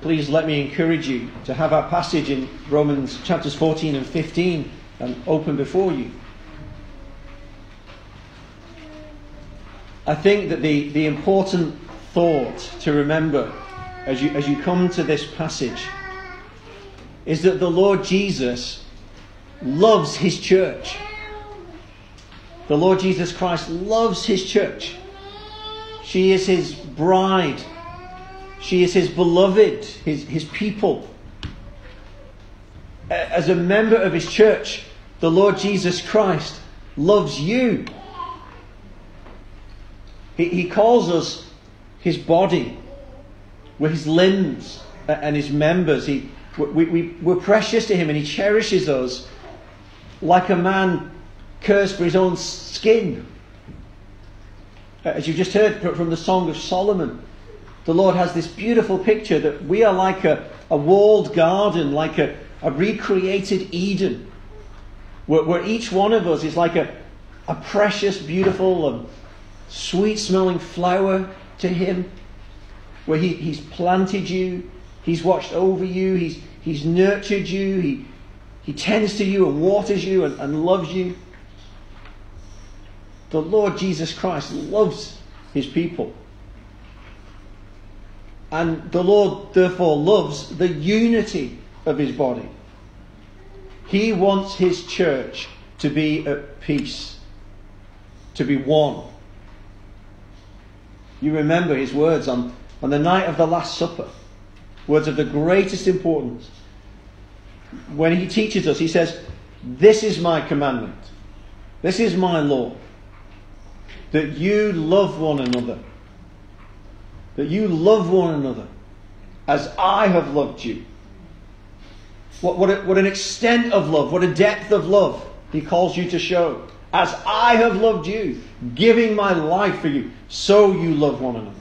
please let me encourage you to have our passage in Romans chapters 14 and 15 open before you. I think that the important thought to remember as you come to this passage is that the Lord Jesus loves his church. The Lord Jesus Christ loves his church. She is his bride. She is his beloved, his people. As a member of his church, the Lord Jesus Christ loves you. He calls us his body. We're his limbs and his members. We're precious to him, and he cherishes us like a man cares for his own skin. As you just heard from the Song of Solomon, the Lord has this beautiful picture that we are like a walled garden, like a recreated Eden, where each one of us is like a precious, beautiful, sweet-smelling flower to him, where he's planted you, he's watched over you, he's nurtured you, he tends to you and waters you and loves you. The Lord Jesus Christ loves his people. And the Lord therefore loves the unity of his body. He wants his church to be at peace, to be one. You remember his words on the night of the Last Supper, words of the greatest importance. When he teaches us, he says, "This is my commandment, this is my law, that you love one another. That you love one another as I have loved you." What an extent of love, what a depth of love he calls you to show. As I have loved you, giving my life for you, so you love one another.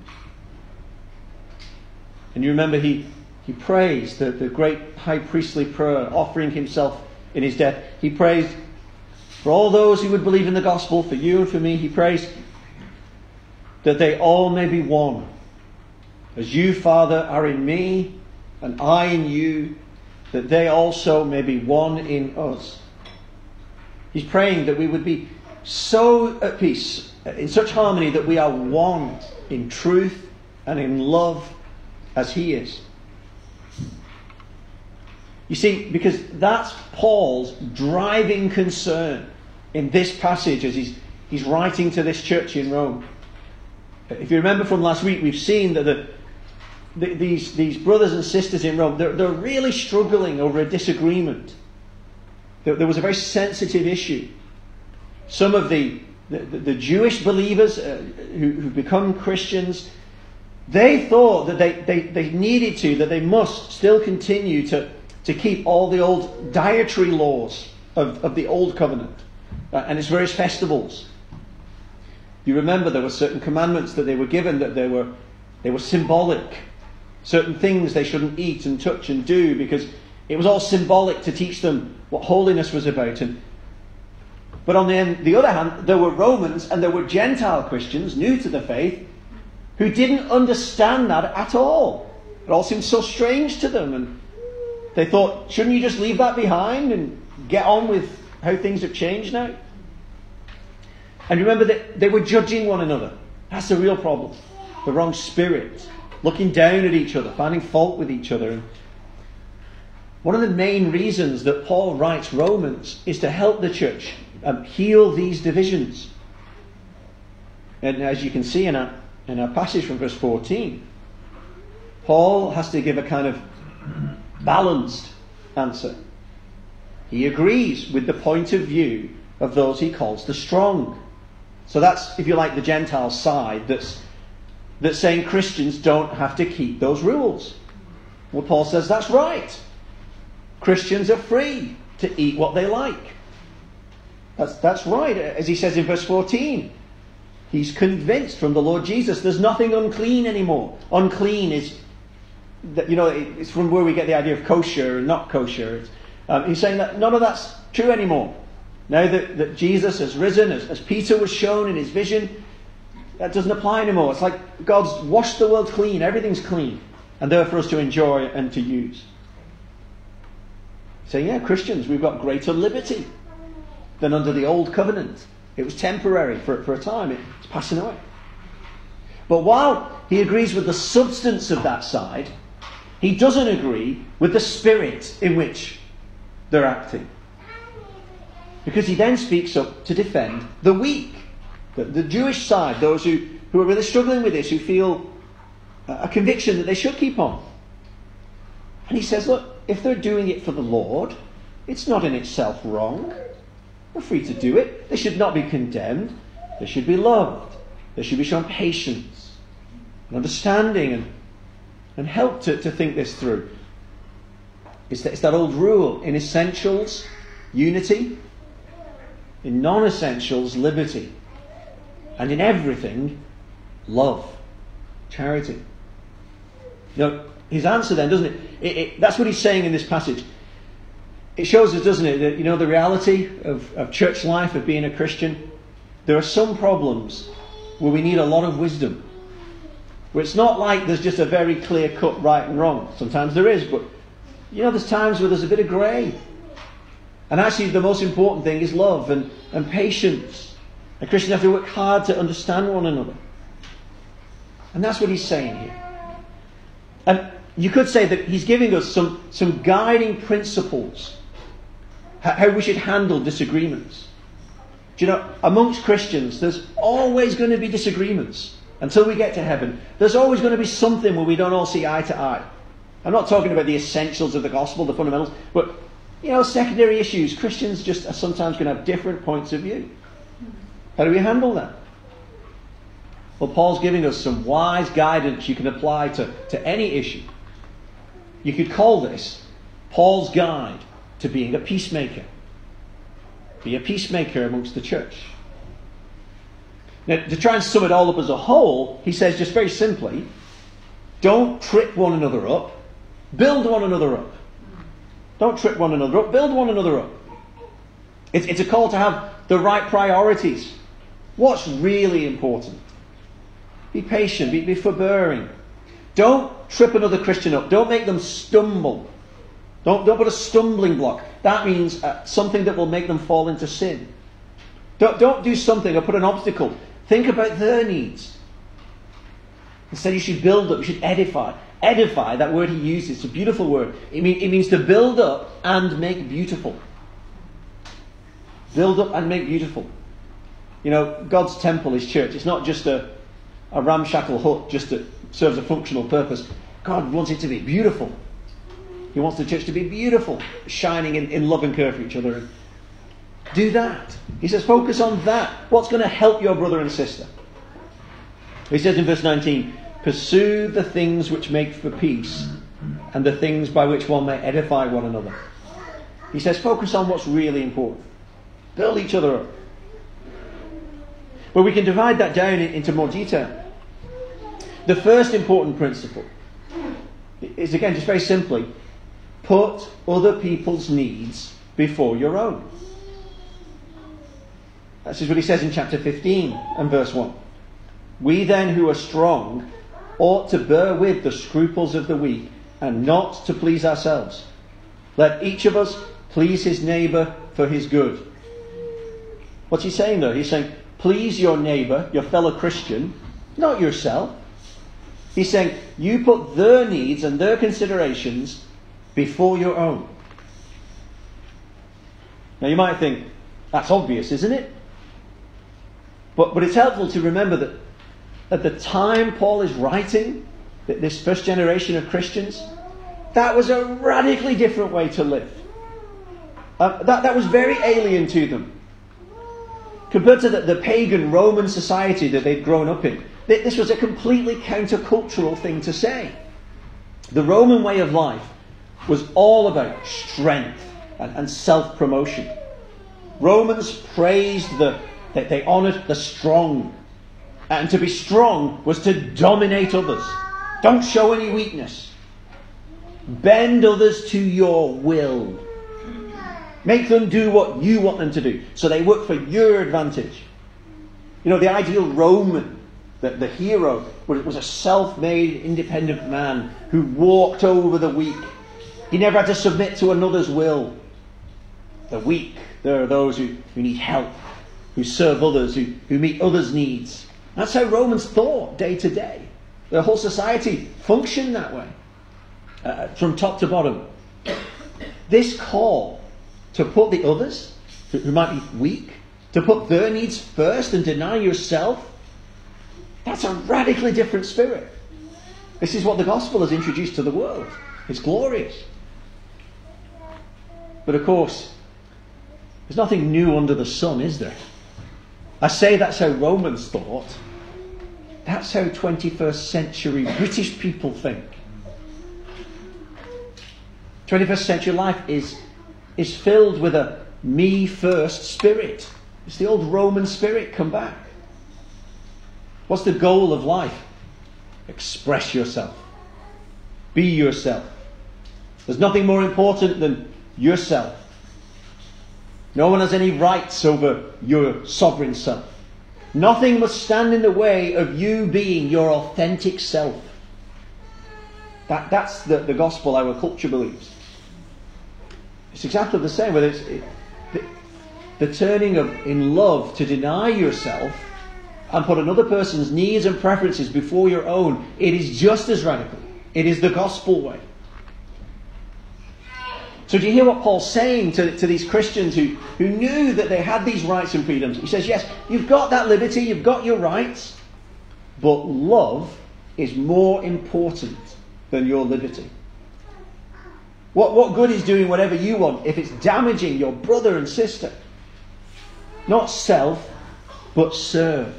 And you remember he prays the great high priestly prayer, offering himself in his death. He prays for all those who would believe in the gospel, for you and for me. He prays that they all may be one. As you, Father, are in me, and I in you, that they also may be one in us. He's praying that we would be so at peace, in such harmony, that we are one in truth and in love as he is. You see, because that's Paul's driving concern in this passage as he's writing to this church in Rome. If you remember from last week, we've seen that these brothers and sisters in Rome, they're really struggling over a disagreement. There was a very sensitive issue. Some of the Jewish believers who become Christians, they thought that they needed to, that they must still continue to keep all the old dietary laws of the Old Covenant and its various festivals. You remember there were certain commandments that they were given, that they were symbolic. Certain things they shouldn't eat and touch and do, because it was all symbolic to teach them what holiness was about. But on the other hand, there were Romans and there were Gentile Christians, new to the faith, who didn't understand that at all. It all seemed so strange to them, and they thought, shouldn't you just leave that behind and get on with how things have changed now? And remember that they were judging one another. That's the real problem. The wrong spirit. Looking down at each other, finding fault with each other. And one of the main reasons that Paul writes Romans is to help the church heal these divisions. And as you can see in our passage from verse 14, Paul has to give a kind of balanced answer. He agrees with the point of view of those he calls the strong. So that's, if you like, the Gentile side that's saying Christians don't have to keep those rules. Well, Paul says that's right. Christians are free to eat what they like. That's right. As he says in verse 14, he's convinced from the Lord Jesus there's nothing unclean anymore. Unclean is, it's from where we get the idea of kosher and not kosher. He's saying that none of that's true anymore. Now that Jesus has risen, as Peter was shown in his vision, that doesn't apply anymore. It's like God's washed the world clean. Everything's clean. and they're for us to enjoy and to use. Saying, yeah, Christians, we've got greater liberty than under the old covenant. It was temporary for a time. It's passing away. But while he agrees with the substance of that side, he doesn't agree with the spirit in which they're acting. Because he then speaks up to defend the weak, the Jewish side, those who are really struggling with this, who feel a conviction that they should keep on. And he says, look, if they're doing it for the Lord, it's not in itself wrong. They're free to do it. They should not be condemned. They should be loved. They should be shown patience and understanding and help to think this through. It's that old rule. In essentials, unity. In non-essentials, liberty. And in everything, love. Charity. You know, his answer then, doesn't it? That's what he's saying in this passage. It shows us, doesn't it, that, you know, the reality of church life, of being a Christian. There are some problems where we need a lot of wisdom. Where it's not like there's just a very clear-cut right and wrong. Sometimes there is, but, you know, there's times where there's a bit of grey. And actually the most important thing is love and patience. And Christians have to work hard to understand one another. And that's what he's saying here. And you could say that he's giving us some guiding principles. How we should handle disagreements. Do you know, amongst Christians, there's always going to be disagreements. Until we get to heaven, there's always going to be something where we don't all see eye to eye. I'm not talking about the essentials of the gospel, the fundamentals, but, you know, secondary issues. Christians just are sometimes going to have different points of view. How do we handle that? Well, Paul's giving us some wise guidance you can apply to any issue. You could call this Paul's guide to being a peacemaker. Be a peacemaker amongst the church. Now, to try and sum it all up as a whole, he says just very simply, don't trip one another up, build one another up. Don't trip one another up, build one another up. It's a call to have the right priorities. What's really important? Be patient, be forbearing. Don't trip another Christian up. Don't make them stumble. Don't put a stumbling block. That means something that will make them fall into sin. Don't do something or put an obstacle. Think about their needs. Instead, you should build up, you should edify. Edify, that word he uses, it's a beautiful word. It means to build up and make beautiful. Build up and make beautiful. You know, God's temple, his church, it's not just a ramshackle hut just that serves a functional purpose. God wants it to be beautiful. He wants the church to be beautiful, shining in love and care for each other. Do that. He says, focus on that. What's going to help your brother and sister? He says in verse 19, pursue the things which make for peace and the things by which one may edify one another. He says, focus on what's really important. Build each other up. But we can divide that down into more detail. The first important principle is, again, just very simply, put other people's needs before your own. This is what he says in chapter 15 and verse 1. We then who are strong ought to bear with the scruples of the weak and not to please ourselves. Let each of us please his neighbour for his good. What's he saying there? He's saying, please your neighbour, your fellow Christian, not yourself. He's saying, you put their needs and their considerations before your own. Now you might think, that's obvious, isn't it? But it's helpful to remember that at the time Paul is writing, this first generation of Christians, that was a radically different way to live. That was very alien to them. Compared to the pagan Roman society that they'd grown up in, this was a completely countercultural thing to say. The Roman way of life was all about strength and self-promotion. Romans praised they honoured the strong. And to be strong was to dominate others. Don't show any weakness. Bend others to your will. Make them do what you want them to do, so they work for your advantage. You know, the ideal Roman the hero, was a self-made, independent man who walked over the weak. He never had to submit to another's will. The weak, there are those who need help, who serve others, who meet others' needs. That's how Romans thought day to day. The whole society functioned that way, from top to bottom. This call to put the others, who might be weak, to put their needs first and deny yourself, that's a radically different spirit. This is what the gospel has introduced to the world. It's glorious. But of course, there's nothing new under the sun, is there? I say that's how Romans thought. That's how 21st century British people think. 21st century life is filled with a me first spirit. It's the old Roman spirit come back. What's the goal of life? Express yourself. Be yourself. There's nothing more important than yourself. No one has any rights over your sovereign self. Nothing must stand in the way of you being your authentic self. That's the gospel our culture believes. It's exactly the same, whether it's the turning in love to deny yourself and put another person's needs and preferences before your own. It is just as radical. It is the gospel way. So do you hear what Paul's saying to these Christians who knew that they had these rights and freedoms? He says, yes, you've got that liberty, you've got your rights, but love is more important than your liberty. What good is doing whatever you want if it's damaging your brother and sister? Not self, but serve.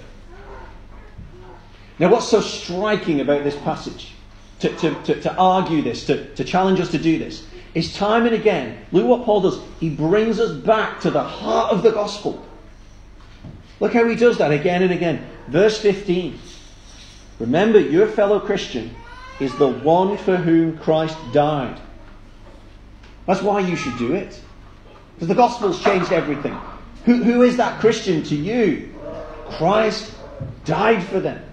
Now what's so striking about this passage, to argue this, to challenge us to do this, is time and again, look what Paul does. He brings us back to the heart of the gospel. Look how he does that again and again. Verse 15. Remember, your fellow Christian is the one for whom Christ died. That's why you should do it. Because the gospel's changed everything. Who is that Christian to you? Christ died for them.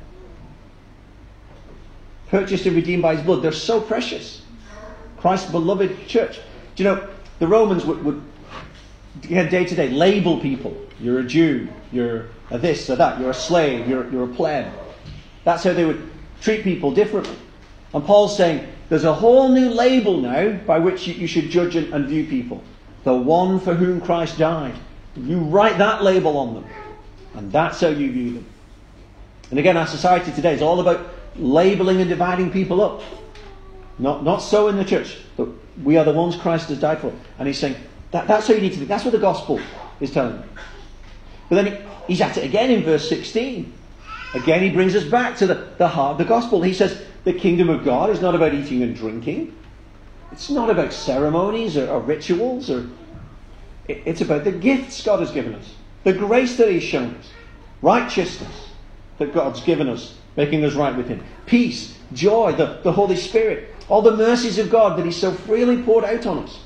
Purchased and redeemed by his blood. They're so precious. Christ's beloved church. Do you know, the Romans would day to day label people. You're a Jew, you're a this or that, you're a slave, you're a pleb. That's how they would treat people differently. And Paul's saying, there's a whole new label now by which you should judge and view people. The one for whom Christ died. You write that label on them. And that's how you view them. And again, our society today is all about labeling and dividing people up. Not so in the church. But we are the ones Christ has died for. And he's saying, that's how you need to think. That's what the gospel is telling you. But then he's at it again in verse 16. Again, he brings us back to the heart of the gospel. He says, the kingdom of God is not about eating and drinking. It's not about ceremonies or rituals. It's about the gifts God has given us. The grace that he's shown us. Righteousness that God's given us, making us right with him. Peace, joy, the Holy Spirit. All the mercies of God that he's so freely poured out on us.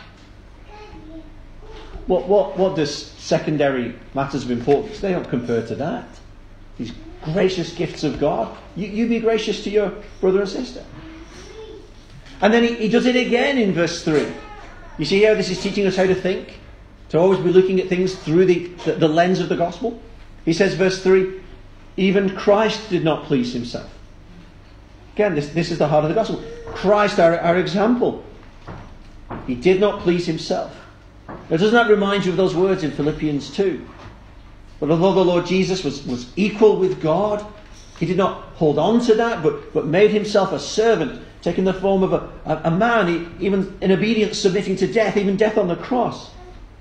What does secondary matters of importance? They don't compare to that. These gracious gifts of God. You be gracious to your brother and sister. And then he does it again in verse 3. You see how this is teaching us how to think? To always be looking at things through the lens of the gospel. He says, verse 3, even Christ did not please himself. Again, this is the heart of the gospel. Christ, our example. He did not please himself. Now, doesn't that remind you of those words in Philippians 2? But although the Lord Jesus was equal with God, he did not hold on to that, but made himself a servant, taking the form of a man, even in obedience submitting to death, even death on the cross.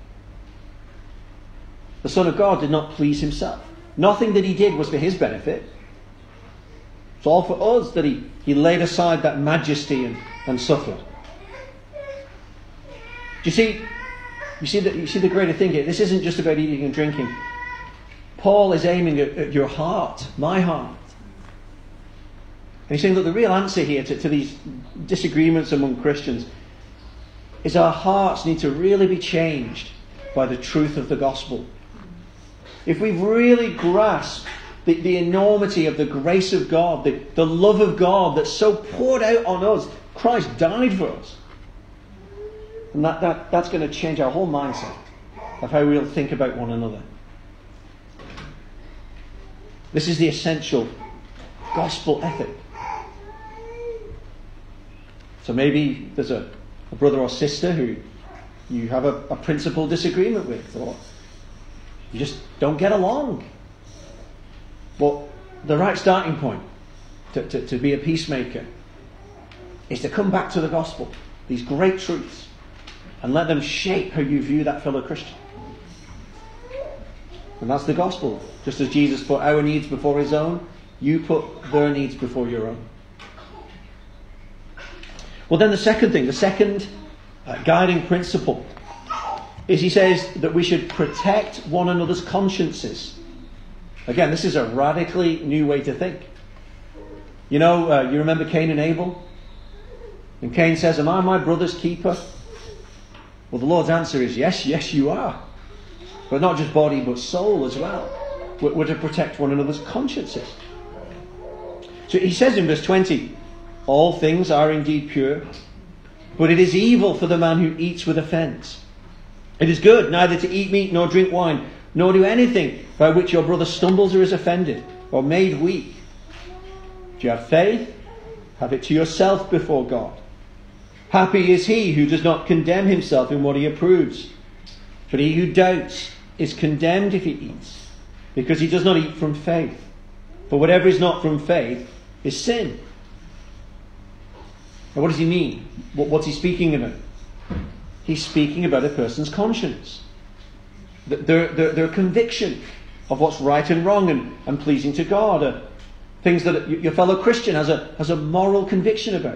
The Son of God did not please himself. Nothing that he did was for his benefit. It's all for us that he laid aside that majesty and suffered. Do you see the greater thing here? This isn't just about eating and drinking. Paul is aiming at your heart, my heart. And he's saying that the real answer here to these disagreements among Christians is our hearts need to really be changed by the truth of the gospel. If we've really grasped the enormity of the grace of God, the love of God that's so poured out on us. Christ died for us. And that's going to change our whole mindset of how we'll think about one another. This is the essential gospel ethic. So maybe there's a brother or sister who you have a principal disagreement with, or you just don't get along. Well, the right starting point to be a peacemaker is to come back to the gospel, these great truths, and let them shape how you view that fellow Christian. And that's the gospel. Just as Jesus put our needs before his own, you put their needs before your own. Well, then the second thing, the second guiding principle, is he says that we should protect one another's consciences. Again, this is a radically new way to think. You know, you remember Cain and Abel? And Cain says, am I my brother's keeper? Well, the Lord's answer is yes, you are. But not just body, but soul as well. We're to protect one another's consciences. So he says in verse 20, all things are indeed pure, but it is evil for the man who eats with offence. It is good neither to eat meat nor drink wine, nor do anything by which your brother stumbles or is offended, or made weak. If you have faith, have it to yourself before God. Happy is he who does not condemn himself in what he approves. But he who doubts is condemned if he eats, because he does not eat from faith. For whatever is not from faith is sin. Now what does he mean? What's he speaking about? He's speaking about a person's conscience. Their conviction of what's right and wrong and pleasing to God. Things that your fellow Christian has a moral conviction about.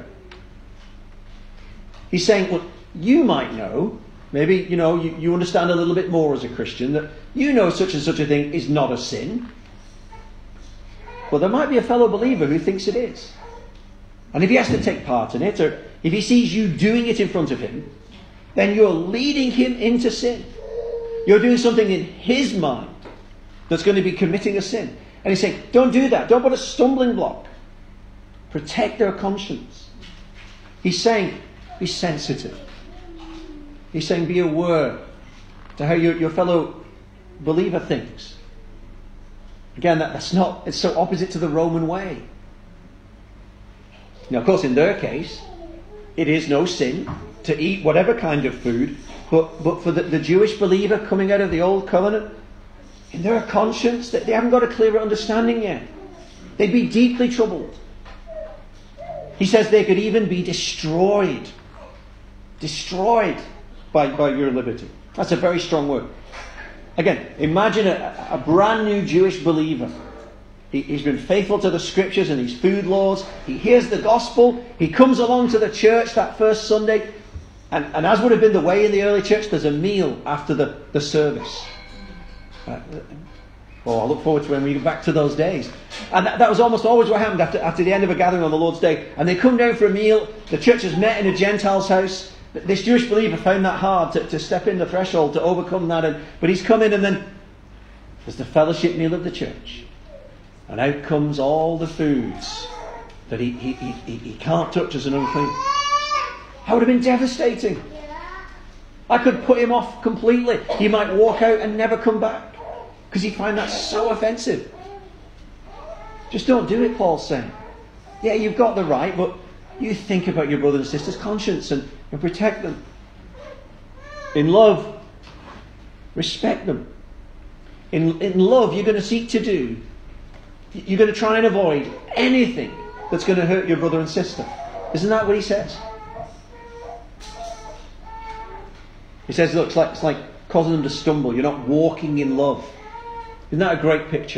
He's saying, well, you might know, maybe, you understand a little bit more as a Christian, that you know such and such a thing is not a sin. But there might be a fellow believer who thinks it is. And if he has to take part in it, or if he sees you doing it in front of him, then you're leading him into sin. You're doing something in his mind that's going to be committing a sin. And he's saying, don't do that. Don't put a stumbling block. Protect their conscience. He's saying, be sensitive. He's saying, be aware to how your fellow believer thinks. Again, it's so opposite to the Roman way. Now, of course, in their case, it is no sin to eat whatever kind of food, but for the Jewish believer coming out of the Old Covenant, in their conscience, they haven't got a clearer understanding yet. They'd be deeply troubled. He says they could even be destroyed. Destroyed by your liberty. That's a very strong word. Again, imagine a brand new Jewish believer. He's been faithful to the scriptures and these food laws. He hears the gospel. He comes along to the church that first Sunday. And as would have been the way in the early church, there's a meal after the service. I look forward to when we get back to those days. And that was almost always what happened after the end of a gathering on the Lord's Day. And they come down for a meal. The church has met in a Gentile's house. This Jewish believer found that hard to step in the threshold, to overcome that. But he's come in, and then there's the fellowship meal of the church. And out comes all the foods that he can't touch as an unclean. That would have been devastating. I could put him off completely. He might walk out and never come back, because he'd find that so offensive. Just don't do it, Paul's saying. Yeah, you've got the right, but you think about your brother and sister's conscience and protect them. In love, respect them. In love, you're going to seek to do. You're going to try and avoid anything that's going to hurt your brother and sister. Isn't that what he says? He says, look, it's like causing them to stumble. You're not walking in love. Isn't that a great picture?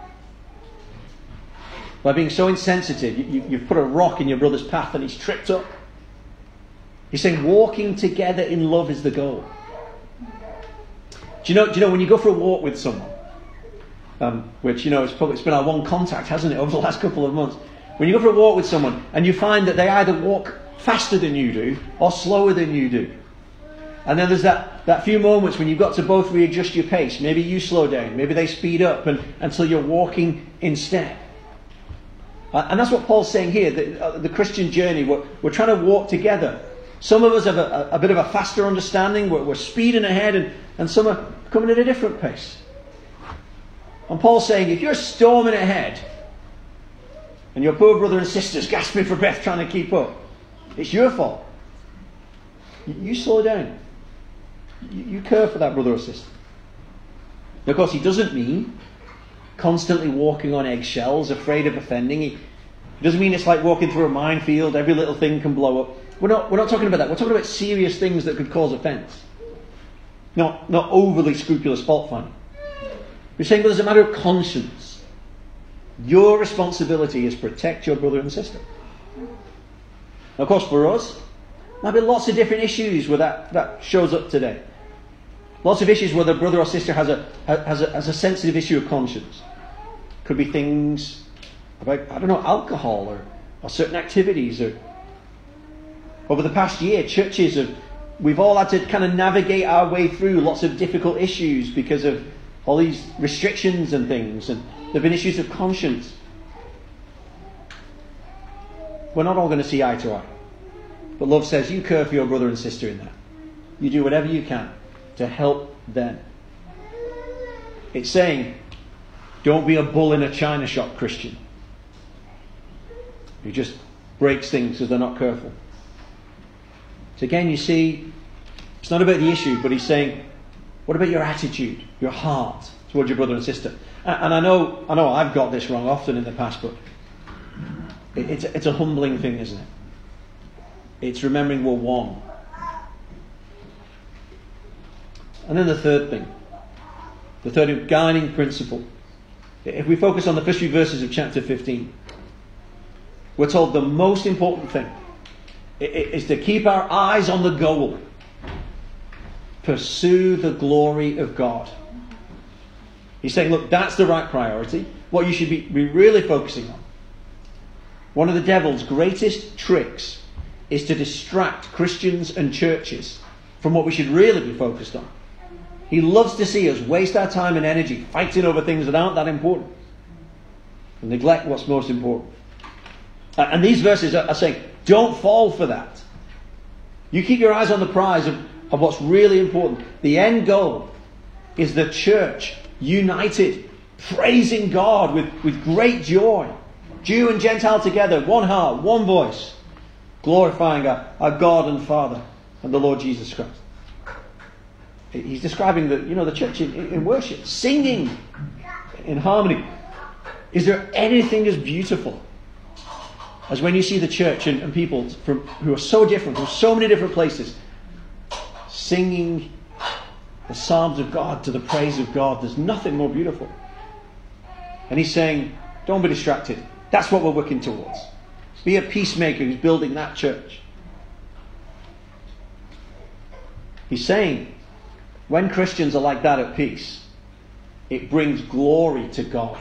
By being so insensitive, you've put a rock in your brother's path and he's tripped up. He's saying walking together in love is the goal. Do you know when you go for a walk with someone, which, it's been our one contact, hasn't it, over the last couple of months. When you go for a walk with someone and you find that they either walk faster than you do or slower than you do. And then there's that few moments when you've got to both readjust your pace. Maybe you slow down, maybe they speed up until you're walking in step. And that's what Paul's saying here, the Christian journey. We're trying to walk together. Some of us have a bit of a faster understanding, we're speeding ahead, and some are coming at a different pace. And Paul's saying, if you're storming ahead, and your poor brother and sisters gasping for breath trying to keep up, it's your fault. You slow down. You care for that brother or sister. Now, of course, he doesn't mean constantly walking on eggshells, afraid of offending. He doesn't mean it's like walking through a minefield, every little thing can blow up. We're not talking about that. We're talking about serious things that could cause offence. Not overly scrupulous fault finding. We're saying, but as a matter of conscience, your responsibility is to protect your brother and sister. Now, of course, for us, there might be lots of different issues where that shows up today. Lots of issues where the brother or sister has a sensitive issue of conscience. Could be things about, alcohol or certain activities. Or over the past year, we've all had to kind of navigate our way through lots of difficult issues because of all these restrictions and things. And there have been issues of conscience. We're not all going to see eye to eye. But love says you care for your brother and sister in that. You do whatever you can to help them. It's saying, don't be a bull in a china shop Christian who just breaks things because they're not careful. So again, you see, it's not about the issue, but he's saying, what about your attitude, your heart towards your brother and sister? And I know I've got this wrong often in the past, but it's a humbling thing, isn't it? It's remembering we're one. And then the third guiding principle. If we focus on the first few verses of chapter 15, we're told the most important thing is to keep our eyes on the goal. Pursue the glory of God. He's saying, look, that's the right priority. What you should be really focusing on. One of the devil's greatest tricks is to distract Christians and churches from what we should really be focused on. He loves to see us waste our time and energy fighting over things that aren't that important and neglect what's most important. And these verses are saying, don't fall for that. You keep your eyes on the prize of what's really important. The end goal is the church united, praising God with great joy. Jew and Gentile together, one heart, one voice, glorifying our God and Father and the Lord Jesus Christ. He's describing the church in worship, singing in harmony. Is there anything as beautiful as when you see the church and people who are so different, from so many different places, singing the psalms of God to the praise of God? There's nothing more beautiful. And he's saying, don't be distracted. That's what we're working towards. Be a peacemaker who's building that church. He's saying, when Christians are like that at peace, it brings glory to God.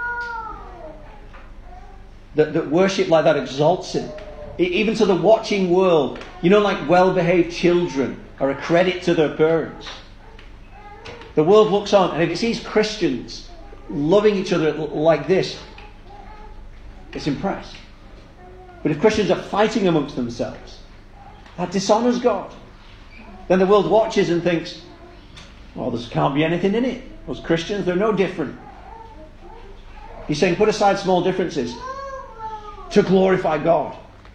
That worship like that exalts Him. Even to the watching world, like well-behaved children are a credit to their parents. The world looks on, and if it sees Christians loving each other like this, it's impressed. But if Christians are fighting amongst themselves, that dishonours God. Then the world watches and thinks, well, there can't be anything in it. Those Christians, they're no different. He's saying, put aside small differences to glorify God.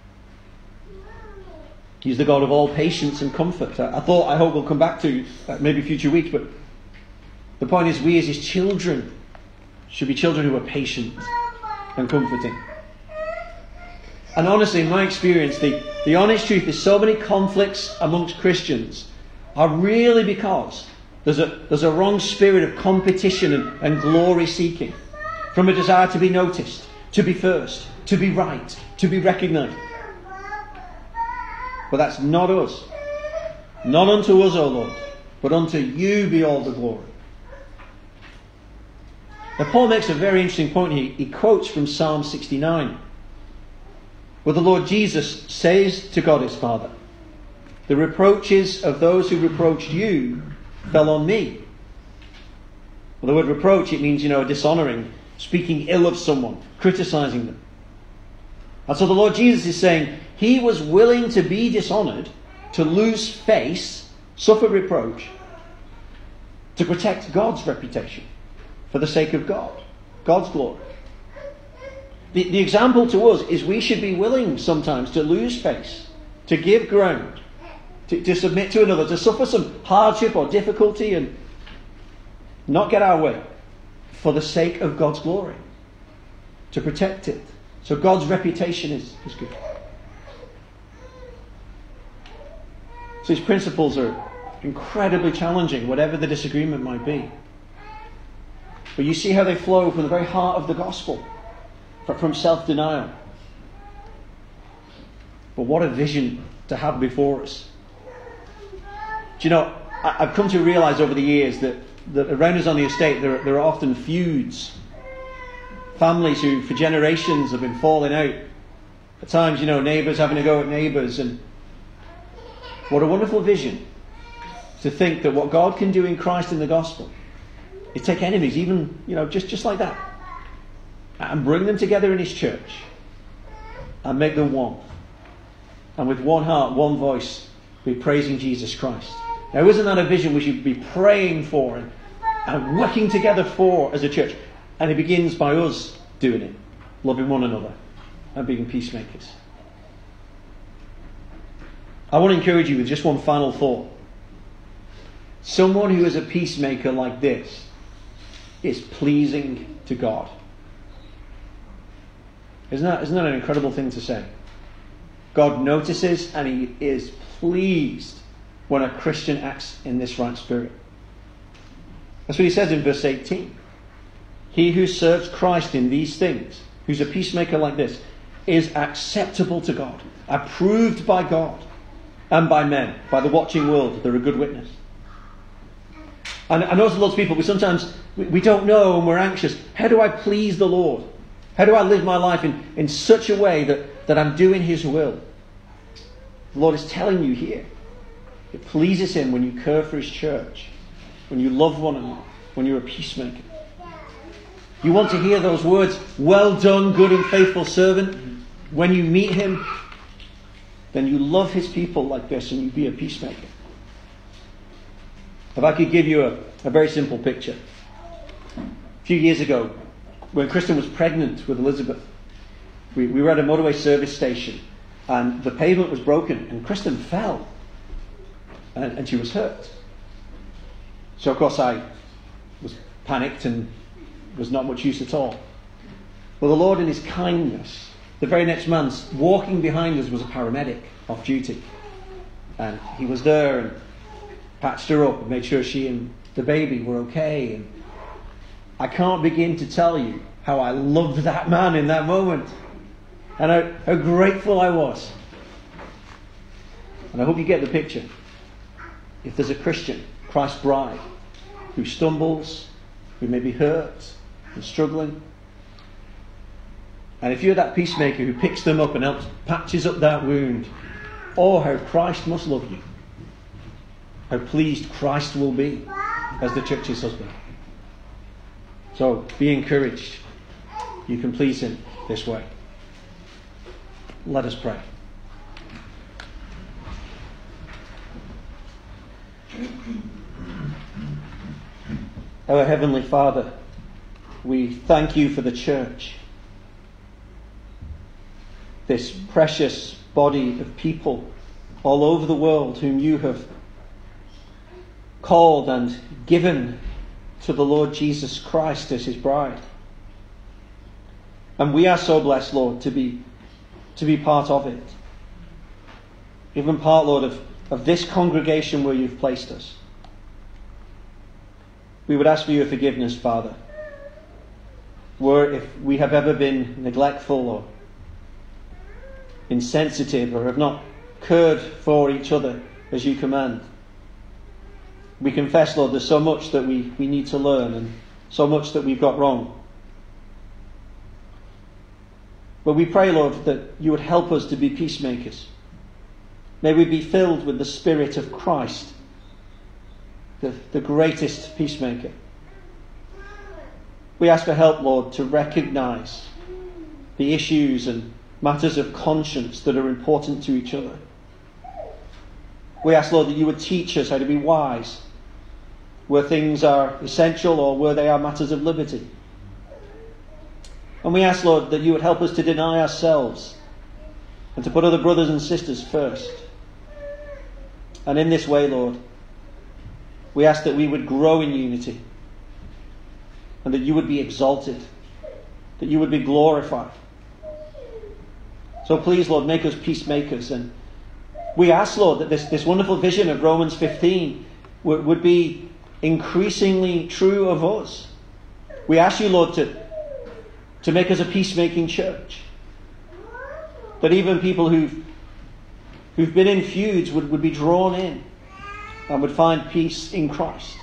He's the God of all patience and comfort. I hope we'll come back to maybe future weeks, but the point is, we as His children should be children who are patient and comforting. And honestly, in my experience, the honest truth is so many conflicts amongst Christians are really because there's a wrong spirit of competition and glory seeking, from a desire to be noticed, to be first, to be right, to be recognised. But that's not us. Not unto us, O Lord, but unto you be all the glory. Now Paul makes a very interesting point here. He quotes from Psalm 69, where the Lord Jesus says to God His Father, The reproaches of those who reproached you fell on me. Well, the word reproach, it means, dishonouring, speaking ill of someone, criticising them. And so the Lord Jesus is saying he was willing to be dishonoured, to lose face, suffer reproach, to protect God's reputation for the sake of God, God's glory. The example to us is we should be willing sometimes to lose face, to give ground, to submit to another, to suffer some hardship or difficulty and not get our way for the sake of God's glory, to protect it. So God's reputation is good. So these principles are incredibly challenging, whatever the disagreement might be. But you see how they flow from the very heart of the gospel, from self-denial. But what a vision to have before us. Do you know, I've come to realise over the years that around us on the estate there are often feuds. Families who for generations have been falling out. At times, neighbours having to go at neighbours. And what a wonderful vision to think that what God can do in Christ in the gospel is take enemies, even, just like that, and bring them together in his church and make them one. And with one heart, one voice, be praising Jesus Christ. Now, isn't that a vision we should be praying for and working together for as a church? And it begins by us doing it, loving one another and being peacemakers. I want to encourage you with just one final thought. Someone who is a peacemaker like this is pleasing to God. Isn't that an incredible thing to say? God notices and he is pleased when a Christian acts in this right spirit. That's what he says in verse 18. He who serves Christ in these things, who's a peacemaker like this, is acceptable to God, approved by God and by men, by the watching world. They're a good witness. And I know there's lots of people, sometimes we don't know and we're anxious. How do I please the Lord? How do I live my life in such a way that I'm doing his will? The Lord is telling you here. It pleases him when you care for his church, when you love one another, when you're a peacemaker. You want to hear those words, well done, good and faithful servant. When you meet him, then you love his people like this and you be a peacemaker. If I could give you a very simple picture. A few years ago, when Kristen was pregnant with Elizabeth, we were at a motorway service station and the pavement was broken and Kristen fell and she was hurt. So of course I was panicked and was not much use at all. Well, the Lord in his kindness, the very next man walking behind us was a paramedic off duty. And he was there and patched her up and made sure she and the baby were okay. And I can't begin to tell you how I loved that man in that moment. And how grateful I was. And I hope you get the picture. If there's a Christian, Christ's bride, who stumbles, who may be hurt and struggling, and if you're that peacemaker who picks them up and helps patches up that wound, oh, how Christ must love you. How pleased Christ will be as the church's husband. So be encouraged. You can please him this way. Let us pray. Our Heavenly Father, we thank you for the church. This precious body of people all over the world whom you have called and given to the Lord Jesus Christ as his bride. And we are so blessed, Lord, to be part of it. Even part, Lord, of this congregation where you've placed us. We would ask for your forgiveness, Father, where if we have ever been neglectful or insensitive or have not cared for each other as you command. We confess, Lord, there's so much that we need to learn and so much that we've got wrong. But we pray, Lord, that you would help us to be peacemakers. May we be filled with the Spirit of Christ, the greatest peacemaker. We ask for help, Lord, to recognise the issues and matters of conscience that are important to each other. We ask, Lord, that you would teach us how to be wise where things are essential or where they are matters of liberty. And we ask, Lord, that you would help us to deny ourselves and to put other brothers and sisters first. And in this way, Lord, we ask that we would grow in unity and that you would be exalted, that you would be glorified. So please, Lord, make us peacemakers. And we ask, Lord, that this wonderful vision of Romans 15 would be increasingly true of us. We ask you, Lord, to make us a peacemaking church. That even people who've been in feuds would be drawn in and would find peace in Christ.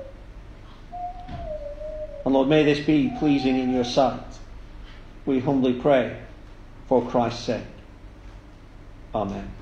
And Lord, may this be pleasing in your sight. We humbly pray for Christ's sake. Amen.